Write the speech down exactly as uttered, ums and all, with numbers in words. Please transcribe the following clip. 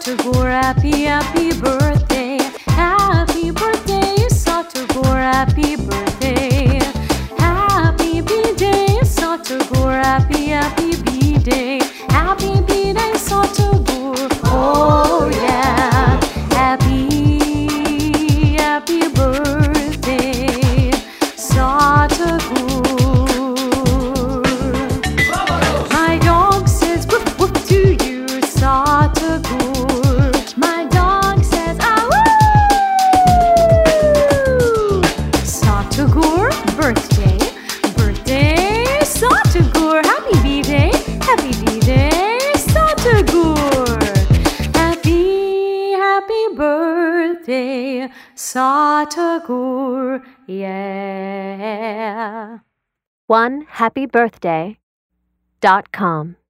Satagor, happy, happy birthday. Happy birthday, Satagor, happy birthday. Happy B-Day, Satagor, happy, happy B-Day. Happy B-Day, Satagor, oh yeah. Happy, happy birthday, Satagor. My dog says woof woof to you, Satagor. My dog says ah woo. Satagor, birthday, birthday, Satagor. Happy B-Day, happy B-Day, Satagor. Happy, happy birthday, Satagor, yeah. one happy birthday dot com